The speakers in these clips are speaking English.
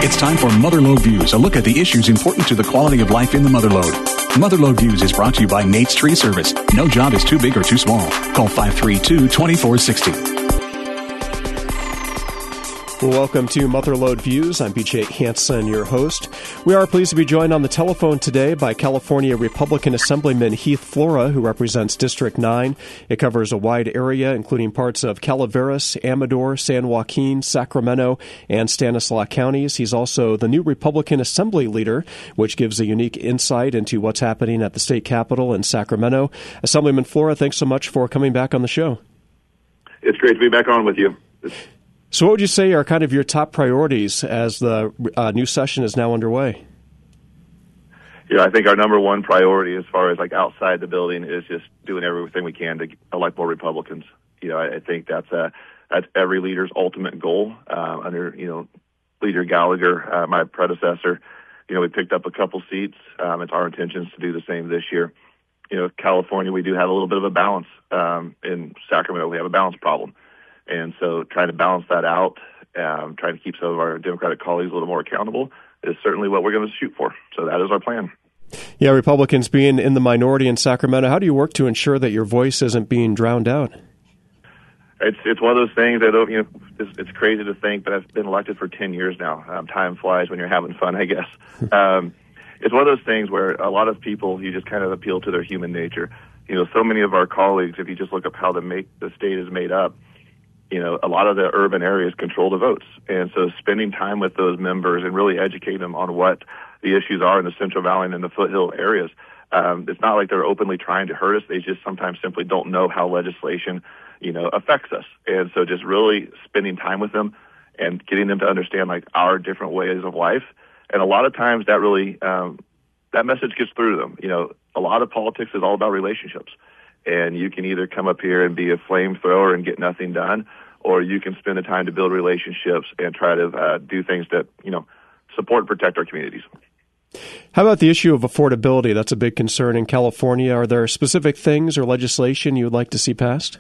It's time for Motherlode Views, a look at the issues important to the quality of life in the Motherlode. Motherlode Views is brought to you by Nate's Tree Service. No job is too big or too small. Call 532-2460. Welcome to Motherlode Views. I'm BJ Hansen, your host. We are pleased to be joined on the telephone today by California Republican Assemblyman Heath Flora, who represents District 9. It covers a wide area, including parts of Calaveras, Amador, San Joaquin, Sacramento, and Stanislaus counties. He's also the new Republican Assembly leader, which gives a unique insight into what's happening at the state capitol in Sacramento. Assemblyman Flora, thanks so much for coming back on the show. It's great to be back on with you. So what would you say are kind of your top priorities as the new session is now underway? I think our number one priority as far as like outside the building is just doing everything we can to elect more Republicans. I think that's every leader's ultimate goal. Under, Leader Gallagher, my predecessor, we picked up a couple seats. It's our intentions to do the same this year. California, we do have a little bit of a balance. In Sacramento, we have a balance problem. And so trying to balance that out, trying to keep some of our Democratic colleagues a little more accountable is certainly what we're going to shoot for. So that is our plan. Yeah, Republicans being in the minority in Sacramento, how do you work to ensure that your voice isn't being drowned out? It's one of those things that, it's crazy to think, but I've been elected for 10 years now. Time flies when you're having fun, I guess. It's one of those things where a lot of people, you just kind of appeal to their human nature. So many of our colleagues, if you just look up how the state is made up, a lot of the urban areas control the votes. And so spending time with those members and really educating them on what the issues are in the Central Valley and in the foothill areas, it's not like they're openly trying to hurt us. They just sometimes simply don't know how legislation, affects us. And so just really spending time with them and getting them to understand like our different ways of life. And a lot of times that really, that message gets through to them. A lot of politics is all about relationships. And you can either come up here and be a flamethrower and get nothing done, or you can spend the time to build relationships and try to do things that, support and protect our communities. How about the issue of affordability? That's a big concern in California. Are there specific things or legislation you would like to see passed?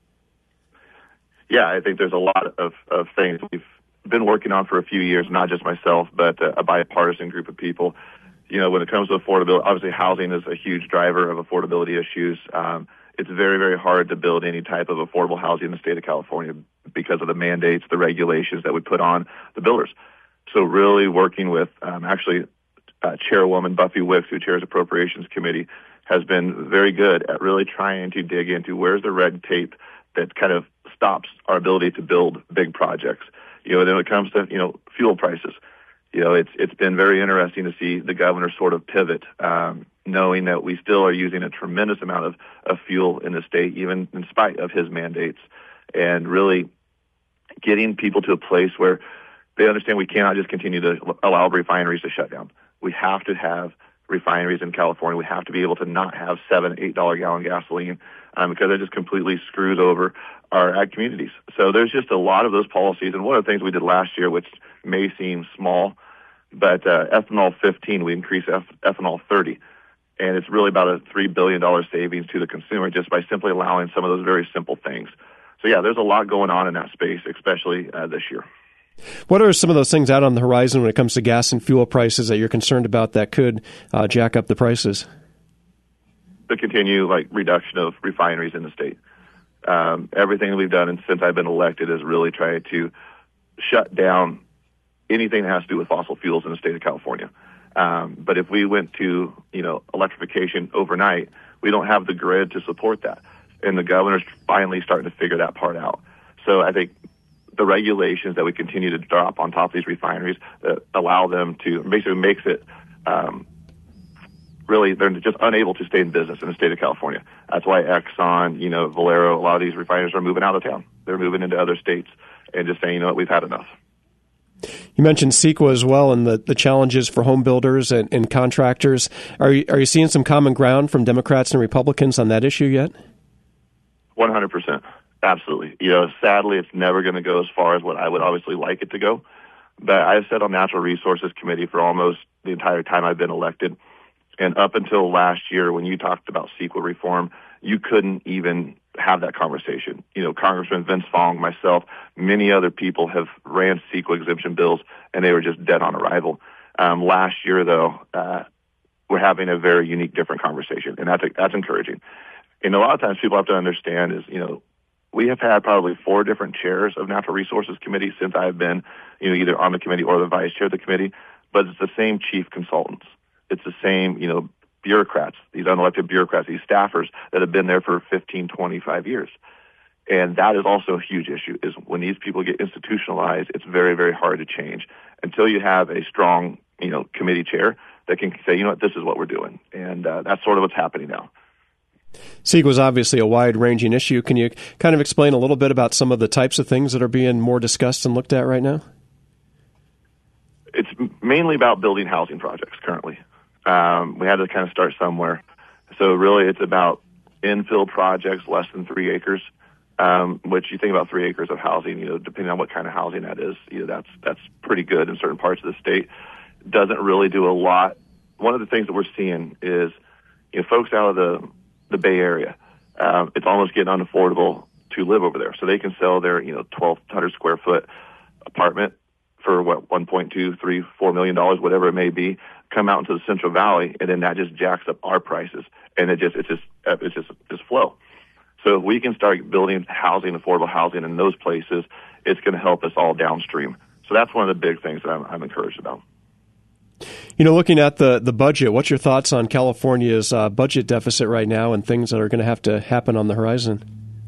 Yeah, I think there's a lot of things we've been working on for a few years, not just myself, but a bipartisan group of people. When it comes to affordability, obviously housing is a huge driver of affordability issues. It's very, very hard to build any type of affordable housing in the state of California because of the mandates, the regulations that we put on the builders. So really working with Chairwoman Buffy Wicks, who chairs Appropriations Committee, has been very good at really trying to dig into where's the red tape that kind of stops our ability to build big projects. Then when it comes to, fuel prices, it's been very interesting to see the governor sort of pivot, knowing that we still are using a tremendous amount of fuel in the state, even in spite of his mandates, and really getting people to a place where they understand we cannot just continue to allow refineries to shut down. We have to have refineries in California. We have to be able to not have $7, $8 gallon gasoline because it just completely screws over our ag communities. So there's just a lot of those policies. And one of the things we did last year, which may seem small, but ethanol 15, we increased ethanol 30. And it's really about a $3 billion savings to the consumer just by simply allowing some of those very simple things. So, yeah, there's a lot going on in that space, especially this year. What are some of those things out on the horizon when it comes to gas and fuel prices that you're concerned about that could jack up the prices? The continued reduction of refineries in the state. Everything that we've done since I've been elected is really trying to shut down anything that has to do with fossil fuels in the state of California. But if we went to, electrification overnight, we don't have the grid to support that. And the governor's finally starting to figure that part out. So I think the regulations that we continue to drop on top of these refineries that allow them to basically makes it really they're just unable to stay in business in the state of California. That's why Exxon, Valero, a lot of these refineries are moving out of town. They're moving into other states and just saying, we've had enough. You mentioned CEQA as well and the challenges for home builders and contractors. Are you seeing some common ground from Democrats and Republicans on that issue yet? 100%. Absolutely. Sadly, it's never going to go as far as what I would obviously like it to go. But I've sat on Natural Resources Committee for almost the entire time I've been elected. And up until last year, when you talked about CEQA reform, you couldn't even have that conversation. Congressman Vince Fong, myself, many other people have ran CEQA exemption bills, and they were just dead on arrival. Last year, though, we're having a very unique, different conversation, and that's encouraging. And a lot of times people have to understand is, we have had probably 4 different chairs of Natural Resources Committee since I've been, either on the committee or the vice chair of the committee, but it's the same chief consultants. It's the same, bureaucrats, these unelected bureaucrats, these staffers that have been there for 15, 25 years. And that is also a huge issue, is when these people get institutionalized, it's very, very hard to change until you have a strong, committee chair that can say, this is what we're doing. And that's sort of what's happening now. CEQA is obviously a wide-ranging issue. Can you kind of explain a little bit about some of the types of things that are being more discussed and looked at right now? It's mainly about building housing projects currently. We had to kind of start somewhere. So really it's about infill projects less than 3 acres, which you think about 3 acres of housing, depending on what kind of housing that is, that's pretty good in certain parts of the state. Doesn't really do a lot. One of the things that we're seeing is, folks out of the Bay Area, it's almost getting unaffordable to live over there. So they can sell their, 1,200 square foot apartment for $1.2, $3, $4 million, whatever it may be, come out into the Central Valley, and then that just jacks up our prices, and it's just flow. So if we can start building housing, affordable housing in those places, it's going to help us all downstream. So that's one of the big things that I'm encouraged about. Looking at the budget, what's your thoughts on California's budget deficit right now and things that are going to have to happen on the horizon?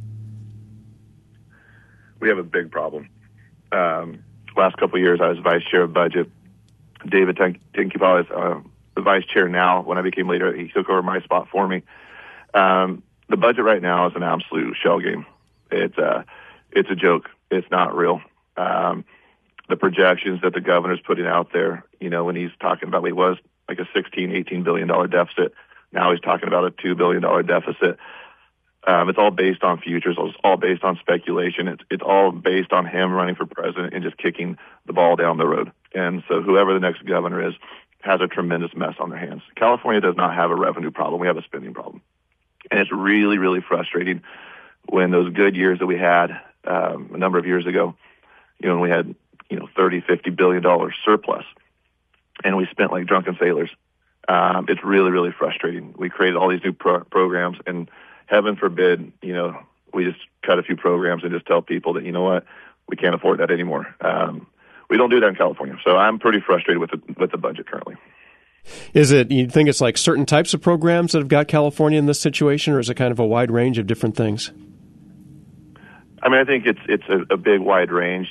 We have a big problem. Last couple of years, I was vice chair of budget. David Tenkipaw is the vice chair now. When I became leader, he took over my spot for me. The budget right now is an absolute shell game. It's a joke. It's not real. The projections that the governor's putting out there, when he's talking about, he was like a $16, $18 billion deficit. Now he's talking about a $2 billion deficit. It's all based on futures. It's all based on speculation. It's all based on him running for president and just kicking the ball down the road. And so whoever the next governor is has a tremendous mess on their hands. California does not have a revenue problem. We have a spending problem. And it's really, really frustrating when those good years that we had a number of years ago, when we had, $30, $50 billion surplus, and we spent like drunken sailors. It's really, really frustrating. We created all these new programs, and heaven forbid, we just cut a few programs and just tell people that, we can't afford that anymore. We don't do that in California. So I'm pretty frustrated with the budget currently. Is it, you think it's like certain types of programs that have got California in this situation, or is it kind of a wide range of different things? I think it's a big wide range.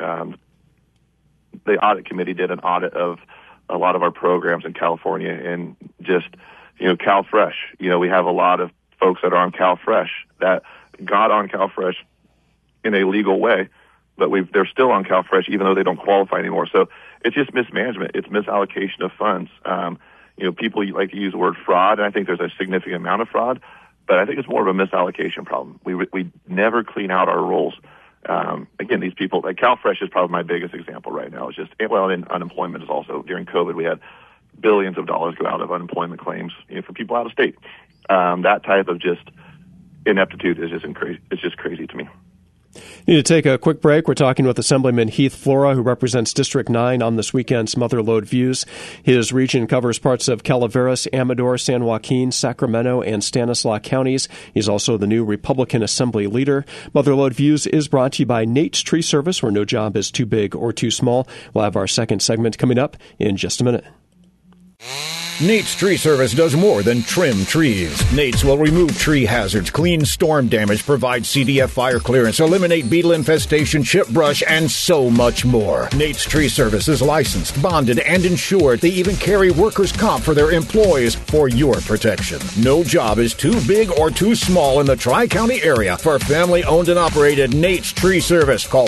The audit committee did an audit of a lot of our programs in California, and just, CalFresh. We have a lot of folks that are on CalFresh that got on CalFresh in a legal way, but they're still on CalFresh even though they don't qualify anymore. So it's just mismanagement. It's misallocation of funds. People like to use the word fraud, and I think there's a significant amount of fraud, but I think it's more of a misallocation problem. We never clean out our roles. Again, these people, like CalFresh is probably my biggest example right now. It's just, and unemployment is also, during COVID, we had billions of dollars go out of unemployment claims, for people out of state. That type of just ineptitude is just crazy to me. Need to take a quick break. We're talking with Assemblyman Heath Flora, who represents District 9 on this weekend's Mother Lode Views. His region covers parts of Calaveras, Amador, San Joaquin, Sacramento, and Stanislaus counties. He's also the new Republican Assembly leader. Mother Lode Views is brought to you by Nate's Tree Service, where no job is too big or too small. We'll have our second segment coming up in just a minute. Nate's Tree Service does more than trim trees. Nate's will remove tree hazards, clean storm damage, provide CDF fire clearance, eliminate beetle infestation, chip brush, and so much more. Nate's Tree Service is licensed, bonded, and insured. They even carry workers' comp for their employees for your protection. No job is too big or too small in the Tri-County area for family-owned and operated Nate's Tree Service. Call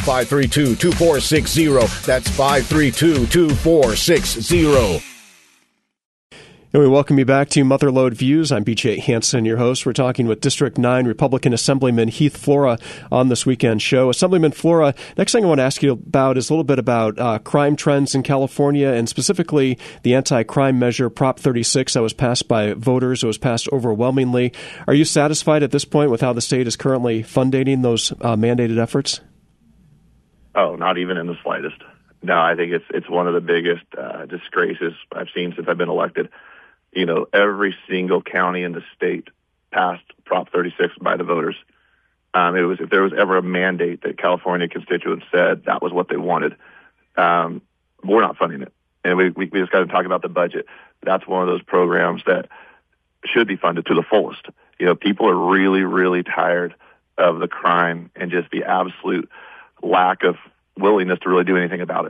532-2460. That's 532-2460. And we welcome you back to Motherlode Views. I'm BJ Hansen, your host. We're talking with District 9 Republican Assemblyman Heath Flora on this weekend show. Assemblyman Flora, next thing I want to ask you about is a little bit about crime trends in California, and specifically the anti-crime measure Prop 36 that was passed by voters. It was passed overwhelmingly. Are you satisfied at this point with how the state is currently funding those mandated efforts? Oh, not even in the slightest. No, I think it's one of the biggest disgraces I've seen since I've been elected. You know, every single county in the state passed Prop 36 by the voters. If there was ever a mandate that California constituents said that was what they wanted, we're not funding it. And we just got to talk about the budget. That's one of those programs that should be funded to the fullest. You know, people are really, really tired of the crime and just the absolute lack of willingness to really do anything about it.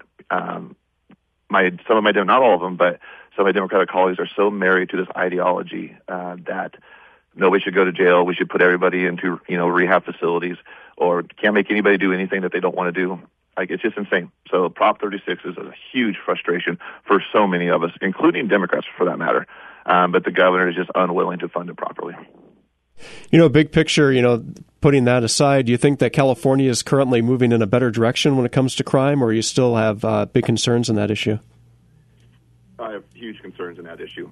Not all of them, but some of my Democratic colleagues are so married to this ideology that nobody should go to jail. We should put everybody into, rehab facilities, or can't make anybody do anything that they don't want to do. Like, it's just insane. So Prop 36 is a huge frustration for so many of us, including Democrats for that matter. But the governor is just unwilling to fund it properly. Big picture, putting that aside, do you think that California is currently moving in a better direction when it comes to crime, or you still have big concerns in that issue? I have huge concerns in that issue.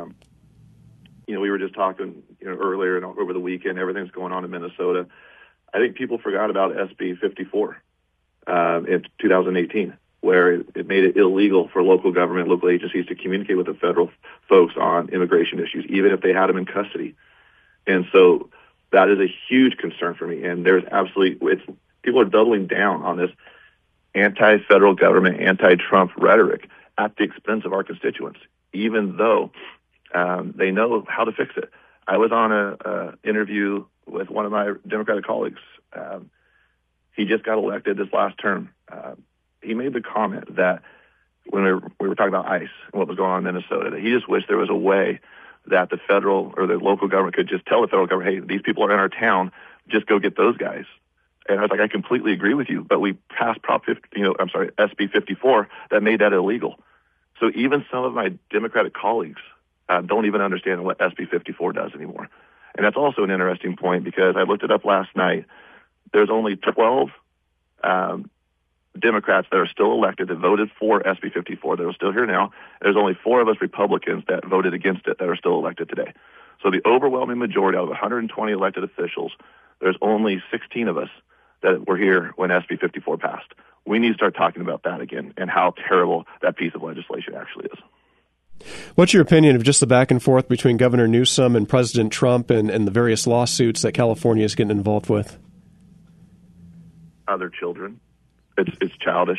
We were just talking earlier and over the weekend, everything's going on in Minnesota. I think people forgot about SB 54 in 2018, where it made it illegal for local government, local agencies to communicate with the federal folks on immigration issues, even if they had them in custody. And so that is a huge concern for me. And there's people are doubling down on this anti-federal government, anti-Trump rhetoric at the expense of our constituents, even though they know how to fix it. I was on an interview with one of my Democratic colleagues. He just got elected this last term. He made the comment that when we were talking about ICE and what was going on in Minnesota, that he just wished there was a way that the federal or the local government could just tell the federal government, hey, these people are in our town, just go get those guys. And I was like, I completely agree with you, but we passed SB 54 that made that illegal. So even some of my Democratic colleagues don't even understand what SB 54 does anymore. And that's also an interesting point, because I looked it up last night. There's only 12 Democrats that are still elected that voted for SB 54 that are still here now. There's only 4 of us Republicans that voted against it that are still elected today. So the overwhelming majority out of 120 elected officials, there's only 16 of us that were here when SB 54 passed. We need to start talking about that again and how terrible that piece of legislation actually is. What's your opinion of just the back and forth between Governor Newsom and President Trump and the various lawsuits that California is getting involved with? Other children. It's childish.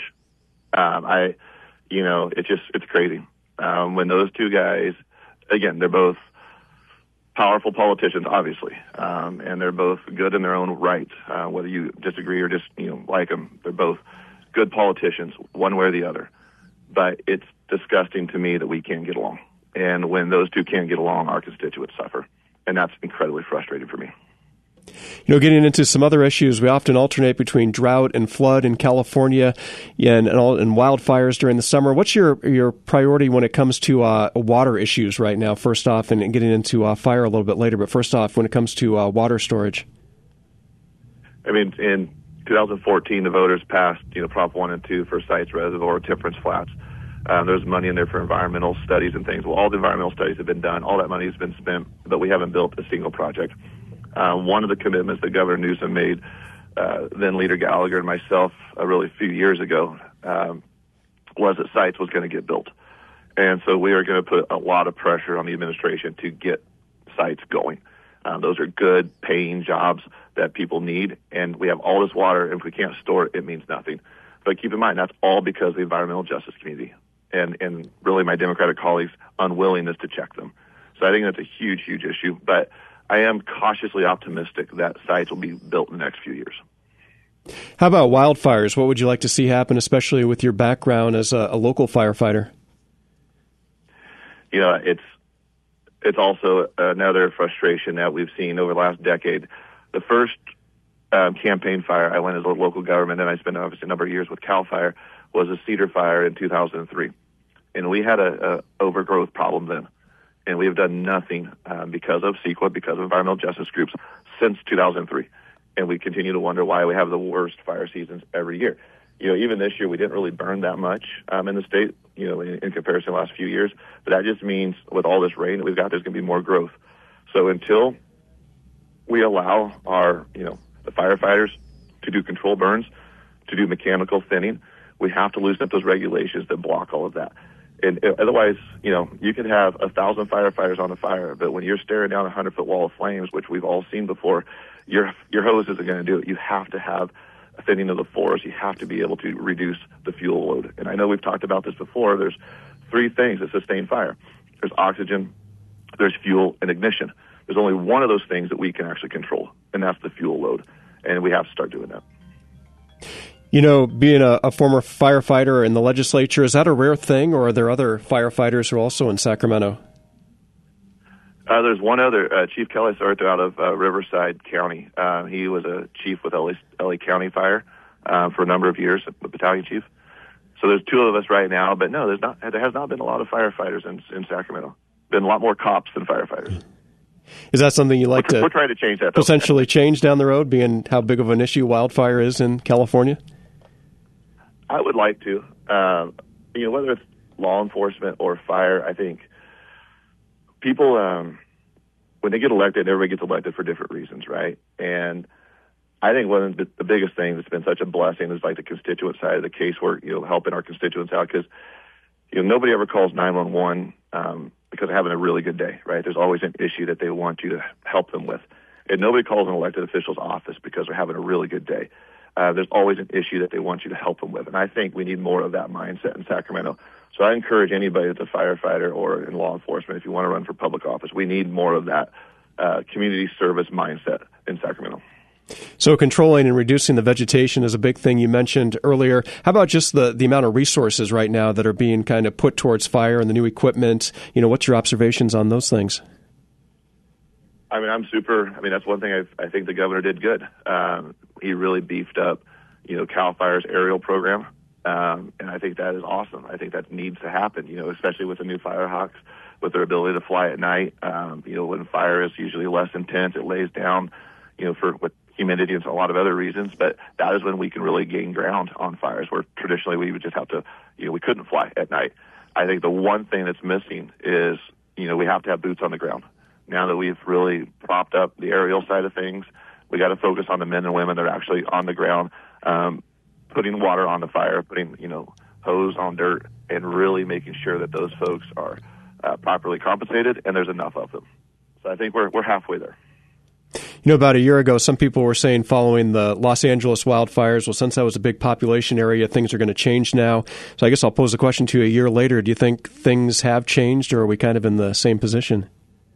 It's crazy. When those two guys, again, they're both powerful politicians, obviously, and they're both good in their own right. Whether you disagree or just like them, they're both good politicians, one way or the other. But it's disgusting to me that we can't get along. And when those two can't get along, our constituents suffer, and that's incredibly frustrating for me. Getting into some other issues, we often alternate between drought and flood in California and wildfires during the summer. What's your priority when it comes to water issues right now, first off, and getting into fire a little bit later, but first off, when it comes to water storage? I mean, in 2014, the voters passed, Prop 1 and 2 for Sites Reservoir, Temperance Flats. There's money in there for environmental studies and things. Well, all the environmental studies have been done. All that money has been spent, but we haven't built a single project. One of the commitments that Governor Newsom made, then Leader Gallagher and myself, really a few years ago, was that Sites was going to get built. And so we are going to put a lot of pressure on the administration to get Sites going. Those are good paying jobs that people need, and we have all this water, and if we can't store it, it means nothing. But keep in mind, that's all because of the environmental justice community and really my Democratic colleagues' unwillingness to check them. So I think that's a huge, huge issue. But I am cautiously optimistic that Sites will be built in the next few years. How about wildfires? What would you like to see happen, especially with your background as a local firefighter? It's also another frustration that we've seen over the last decade. The first campaign fire I went as a local government, and I spent obviously a number of years with CAL FIRE, was a cedar fire in 2003. And we had a overgrowth problem then. And we have done nothing because of CEQA, because of environmental justice groups, since 2003. And we continue to wonder why we have the worst fire seasons every year. Even this year, we didn't really burn that much in the state, in comparison to the last few years. But that just means with all this rain that we've got, there's going to be more growth. So until we allow our, the firefighters to do control burns, to do mechanical thinning, we have to loosen up those regulations that block all of that. And otherwise, you could have 1,000 firefighters on a fire, but when you're staring down a 100-foot wall of flames, which we've all seen before, your hose isn't going to do it. You have to have a thinning of the forest. You have to be able to reduce the fuel load. And I know we've talked about this before. There's three things that sustain fire. There's oxygen, there's fuel, and ignition. There's only one of those things that we can actually control, and that's the fuel load. And we have to start doing that. Being a former firefighter in the legislature, is that a rare thing, or are there other firefighters who are also in Sacramento? There's one other, Chief Kelly Sarto out of Riverside County. He was a chief with LA County Fire for a number of years, a battalion chief. So there's two of us right now, but no, there has not been a lot of firefighters in Sacramento. Been a lot more cops than firefighters. Is that something you like we're trying to change that, potentially change down the road, being how big of an issue wildfire is in California? I would like to. Whether it's law enforcement or fire, I think people, when they get elected, everybody gets elected for different reasons, right? And I think one of the biggest things that's been such a blessing is like the constituent side of the casework, helping our constituents out, because nobody ever calls 911 because they're having a really good day, right? There's always an issue that they want you to help them with. And nobody calls an elected official's office because they're having a really good day. There's always an issue that they want you to help them with. And I think we need more of that mindset in Sacramento. So I encourage anybody that's a firefighter or in law enforcement, if you want to run for public office, we need more of that community service mindset in Sacramento. So controlling and reducing the vegetation is a big thing you mentioned earlier. How about just the amount of resources right now that are being kind of put towards fire and the new equipment? What's your observations on those things? That's one thing I think the governor did good. He really beefed up, CAL FIRE's aerial program. And I think that is awesome. I think that needs to happen, especially with the new Firehawks, with their ability to fly at night. When fire is usually less intense, it lays down, with humidity and a lot of other reasons. But that is when we can really gain ground on fires, where traditionally we would just have to, we couldn't fly at night. I think the one thing that's missing is, we have to have boots on the ground. Now that we've really propped up the aerial side of things, we got to focus on the men and women that are actually on the ground, putting water on the fire, putting, hose on dirt, and really making sure that those folks are properly compensated and there's enough of them. So I think we're halfway there. About a year ago, some people were saying following the Los Angeles wildfires, well, since that was a big population area, things are going to change now. So I guess I'll pose the question to you a year later. Do you think things have changed, or are we kind of in the same position?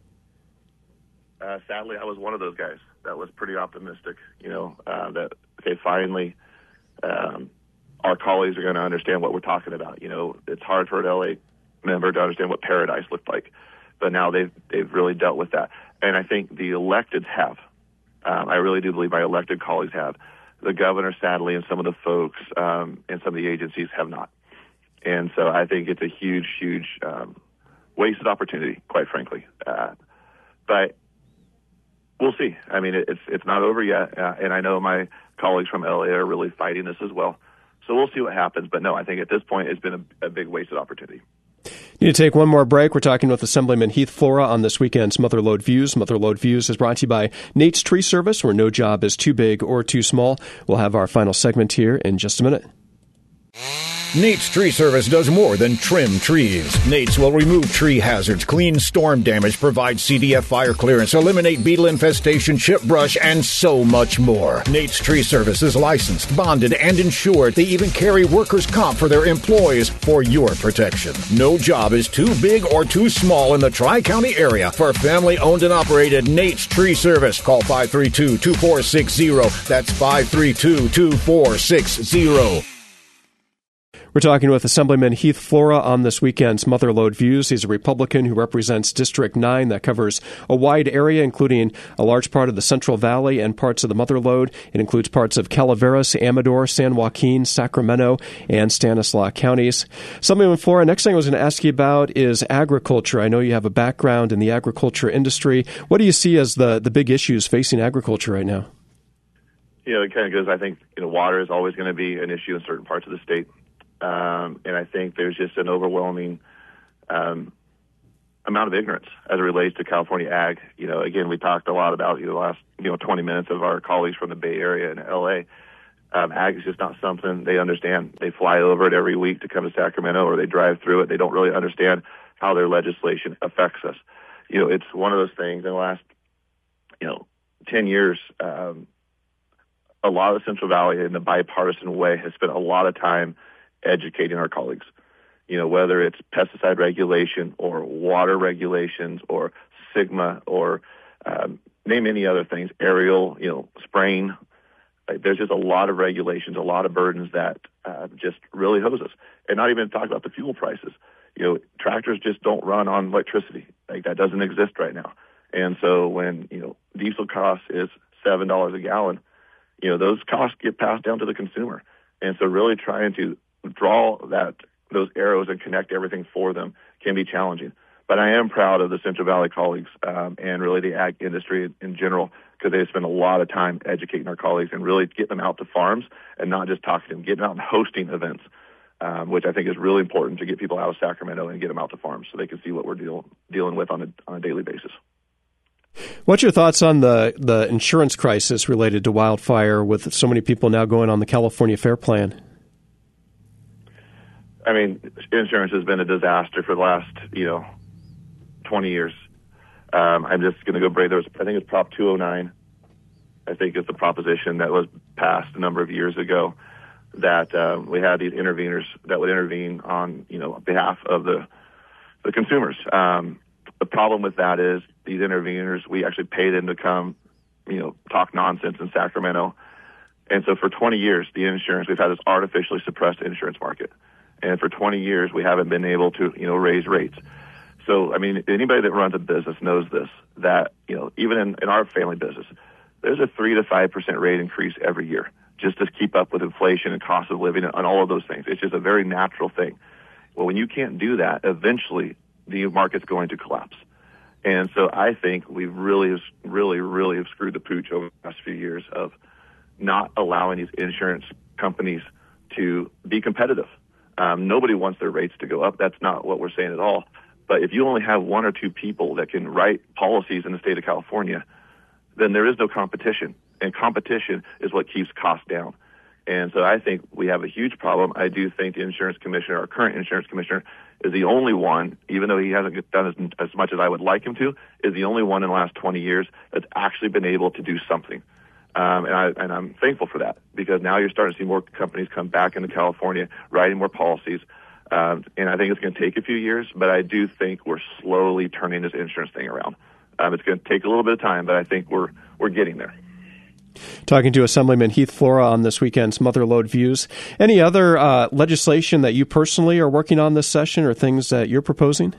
Sadly, I was one of those guys that was pretty optimistic, that, okay, finally our colleagues are going to understand what we're talking about. It's hard for an LA member to understand what paradise looked like, but now they've really dealt with that. And I think the electeds have. I really do believe my elected colleagues have. The governor, sadly, and some of the folks and some of the agencies have not. And so I think it's a huge, huge wasted opportunity, quite frankly. But we'll see. It's not over yet, and I know my colleagues from LA are really fighting this as well. So we'll see what happens. But no, I think at this point it's been a big wasted opportunity. Need to take one more break. We're talking with Assemblyman Heath Flora on this weekend's Mother Lode Views. Mother Lode Views is brought to you by Nate's Tree Service, where no job is too big or too small. We'll have our final segment here in just a minute. Nate's Tree Service does more than trim trees. Nate's will remove tree hazards, clean storm damage, provide CDF fire clearance, eliminate beetle infestation, chip brush, and so much more. Nate's Tree Service is licensed, bonded, and insured. They even carry workers' comp for their employees for your protection. No job is too big or too small in the Tri-County area for family-owned and operated Nate's Tree Service. Call 532-2460. That's 532-2460. We're talking with Assemblyman Heath Flora on this weekend's Motherlode Views. He's a Republican who represents District 9 that covers a wide area, including a large part of the Central Valley and parts of the Motherlode. It includes parts of Calaveras, Amador, San Joaquin, Sacramento, and Stanislaus counties. Assemblyman Flora, next thing I was going to ask you about is agriculture. I know you have a background in the agriculture industry. What do you see as the big issues facing agriculture right now? It kind of goes, I think, water is always going to be an issue in certain parts of the state. And I think there's just an overwhelming amount of ignorance as it relates to California ag. Again, we talked a lot about the last 20 minutes of our colleagues from the Bay Area and L.A. Ag is just not something they understand. They fly over it every week to come to Sacramento, or they drive through it. They don't really understand how their legislation affects us. It's one of those things in the last 10 years. A lot of the Central Valley in a bipartisan way has spent a lot of time educating our colleagues, whether it's pesticide regulation or water regulations or SGMA or name any other things, aerial, spraying. There's just a lot of regulations, a lot of burdens that just really hose us. And not even talk about the fuel prices. Tractors just don't run on electricity. That doesn't exist right now. And so when, diesel cost is $7 a gallon, those costs get passed down to the consumer. And so really trying to draw those arrows and connect everything for them can be challenging. But I am proud of the Central Valley colleagues and really the ag industry in general, because they spend a lot of time educating our colleagues and really getting them out to farms and not just talking to them, getting out and hosting events, which I think is really important to get people out of Sacramento and get them out to farms so they can see what we're dealing with on a daily basis. What's your thoughts on the insurance crisis related to wildfire with so many people now going on the California Fair Plan? I mean, insurance has been a disaster for the last, 20 years. I'm just going to go break. I think it's Prop 209. I think it's the proposition that was passed a number of years ago that we had these interveners that would intervene on, behalf of the consumers. The problem with that is these interveners, we actually paid them to come, talk nonsense in Sacramento. And so for 20 years, we've had this artificially suppressed insurance market. And for 20 years, we haven't been able to, raise rates. So, I mean, anybody that runs a business knows this, that, even in our family business, there's a 3 to 5% rate increase every year just to keep up with inflation and cost of living and all of those things. It's just a very natural thing. Well, when you can't do that, eventually the market's going to collapse. And so I think we've really have screwed the pooch over the last few years of not allowing these insurance companies to be competitive. Nobody wants their rates to go up. That's not what we're saying at all. But if you only have one or two people that can write policies in the state of California, then there is no competition. And competition is what keeps costs down. And so I think we have a huge problem. I do think the insurance commissioner, our current insurance commissioner, is the only one, even though he hasn't done as much as I would like him to, is the only one in the last 20 years that's actually been able to do something. And I'm thankful for that, because now you're starting to see more companies come back into California, writing more policies. And I think it's going to take a few years, but I do think we're slowly turning this insurance thing around. It's going to take a little bit of time, but I think we're getting there. Talking to Assemblyman Heath Flora on this weekend's Motherlode Views. Any other legislation that you personally are working on this session, or things that you're proposing?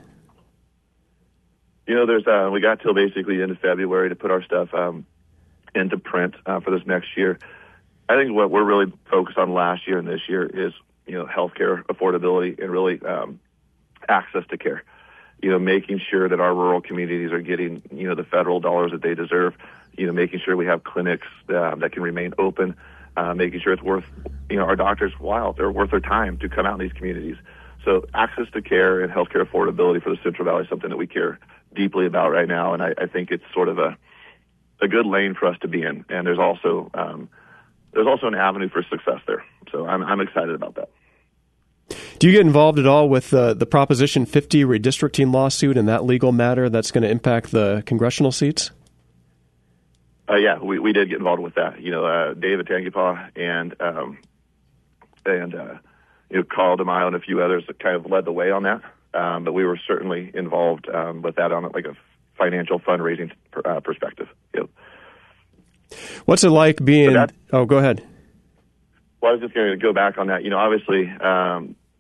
There's we got till basically the end of February to put our stuff into print for this next year. I think what we're really focused on last year and this year is, healthcare affordability and really access to care. Making sure that our rural communities are getting, the federal dollars that they deserve. Making sure we have clinics that can remain open. Making sure it's worth, our doctors' while. They're worth their time to come out in these communities. So access to care and healthcare affordability for the Central Valley is something that we care deeply about right now, and I think it's sort of a good lane for us to be in. And there's also an avenue for success there. So I'm excited about that. Do you get involved at all with the Proposition 50 redistricting lawsuit and that legal matter that's going to impact the congressional seats? Yeah, we did get involved with that. David Tangipaw and Carl DeMaio and a few others that kind of led the way on that. But we were certainly involved with that on like a financial fundraising perspective. Yep. What's it like being? Oh, go ahead. Well, I was just going to go back on that. Obviously,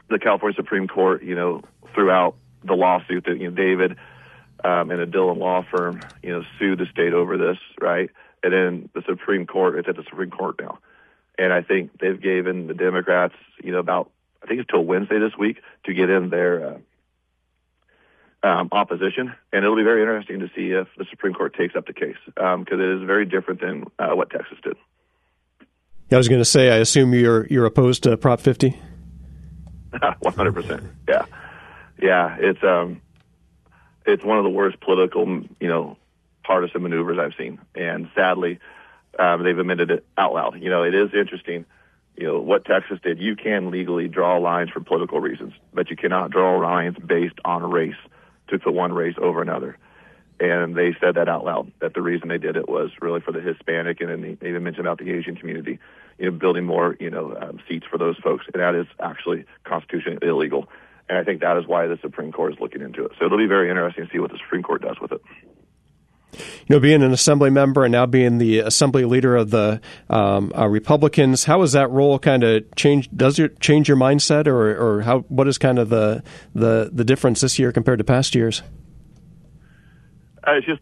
the California Supreme Court, throughout the lawsuit that, David and the Dillon law firm, sued the state over this, right? And then the Supreme Court, it's at the Supreme Court now. And I think they've given the Democrats, about, I think it's till Wednesday this week to get in their opposition. And it'll be very interesting to see if the Supreme Court takes up the case, because it is very different than what Texas did. Yeah, I was going to say, I assume you're opposed to Prop 50? 100%. Yeah. Yeah. It's one of the worst political, partisan maneuvers I've seen. And sadly, they've amended it out loud. It is interesting, what Texas did. You can legally draw lines for political reasons, but you cannot draw lines based on race to put one race over another. And they said that out loud, that the reason they did it was really for the Hispanic, and then they even mentioned about the Asian community, building more, seats for those folks. And that is actually constitutionally illegal. And I think that is why the Supreme Court is looking into it. So it'll be very interesting to see what the Supreme Court does with it. Being an assembly member and now being the assembly leader of the Republicans, how has that role kind of changed? Does it change your mindset, or how? What is kind of the difference this year compared to past years? It's just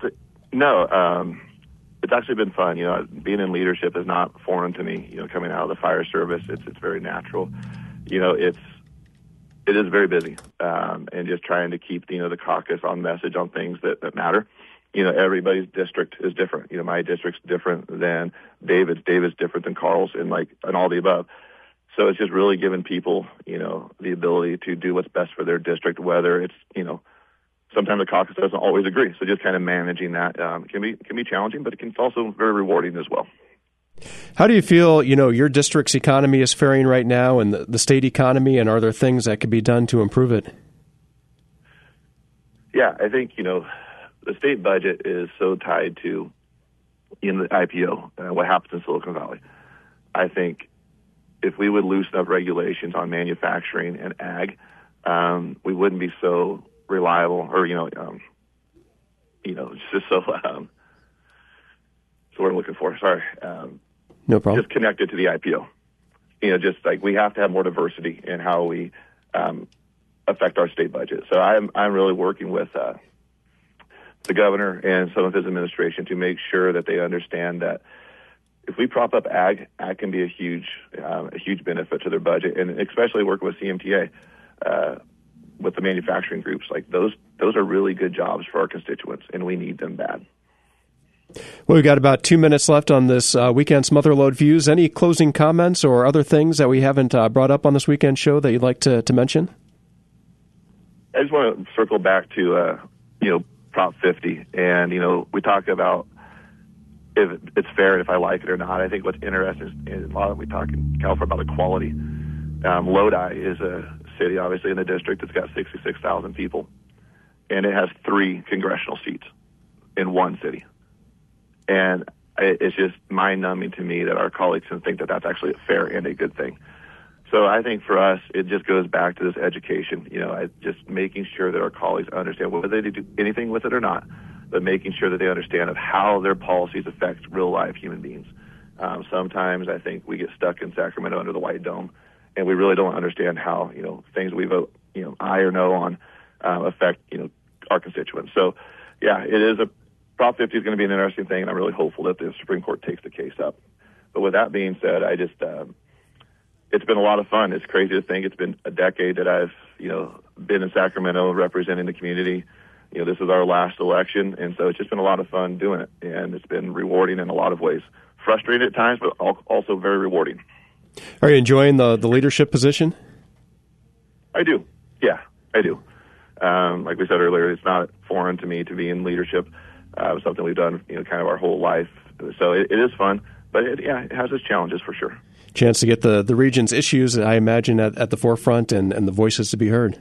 it's actually been fun. Being in leadership is not foreign to me. Coming out of the fire service, it's very natural. It is very busy, and just trying to keep the caucus on message on things that matter. Everybody's district is different. My district's different than David's. David's different than Carl's, and all the above. So it's just really giving people, the ability to do what's best for their district, whether it's, sometimes the caucus doesn't always agree. So just kind of managing that can be challenging, but it can also very rewarding as well. How do you feel, your district's economy is faring right now, and the state economy, and are there things that could be done to improve it? Yeah, I think, the state budget is so tied to in the IPO, what happens in Silicon Valley. I think if we would loosen up regulations on manufacturing and ag, we wouldn't be so reliable, or just so. So what I'm looking for. Sorry. No problem. Just connected to the IPO. Just like we have to have more diversity in how we affect our state budget. So I'm really working with the governor and some of his administration to make sure that they understand that if we prop up ag can be a huge benefit to their budget, and especially working with CMTA, with the manufacturing groups. Those are really good jobs for our constituents, and we need them bad. Well, we've got about 2 minutes left on this weekend's Motherlode Views. Any closing comments or other things that we haven't brought up on this weekend show that you'd like to mention? I just want to circle back to Prop 50, and we talk about if it's fair and if I like it or not. I think what's interesting is a lot of we talk in California about equality. Lodi is a city, obviously, in the district. It's got 66,000 people, and it has 3 congressional seats in one city. And it's just mind-numbing to me that our colleagues can think that that's actually a fair and a good thing. So I think for us, it just goes back to this education, just making sure that our colleagues understand whether they do anything with it or not, but making sure that they understand of how their policies affect real-life human beings. Sometimes I think we get stuck in Sacramento under the White Dome, and we really don't understand how, things we vote, aye or no on affect, our constituents. So, yeah, it is Prop 50 is going to be an interesting thing, and I'm really hopeful that the Supreme Court takes the case up. But with that being said, I just it's been a lot of fun. It's crazy to think it's been a decade that I've, been in Sacramento representing the community. This is our last election, and so it's just been a lot of fun doing it, and it's been rewarding in a lot of ways. Frustrating at times, but also very rewarding. Are you enjoying the leadership position? I do. Yeah, I do. Like we said earlier, it's not foreign to me to be in leadership. Something we've done, kind of our whole life. So it is fun, but it has its challenges for sure. Chance to get the region's issues, I imagine, at the forefront and the voices to be heard.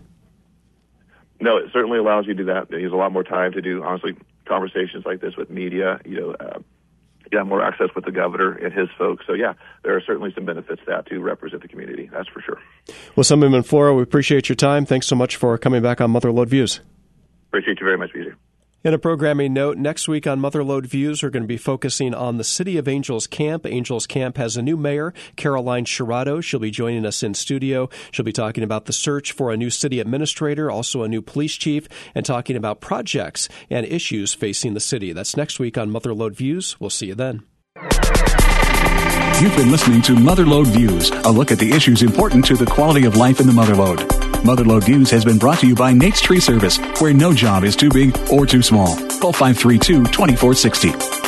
No, it certainly allows you to do that. There's a lot more time to do, honestly, conversations like this with media. You have more access with the governor and his folks. So, yeah, there are certainly some benefits to that to represent the community. That's for sure. Well, Assemblyman Flora, we appreciate your time. Thanks so much for coming back on Motherlode Views. Appreciate you very much, BJ. In a programming note, next week on Motherlode Views, we're going to be focusing on the City of Angels Camp. Angels Camp has a new mayor, Caroline Shirato. She'll be joining us in studio. She'll be talking about the search for a new city administrator, also a new police chief, and talking about projects and issues facing the city. That's next week on Motherlode Views. We'll see you then. You've been listening to Motherlode Views, a look at the issues important to the quality of life in the Motherlode. Motherlode Views has been brought to you by Nate's Tree Service, where no job is too big or too small. Call 532-2460.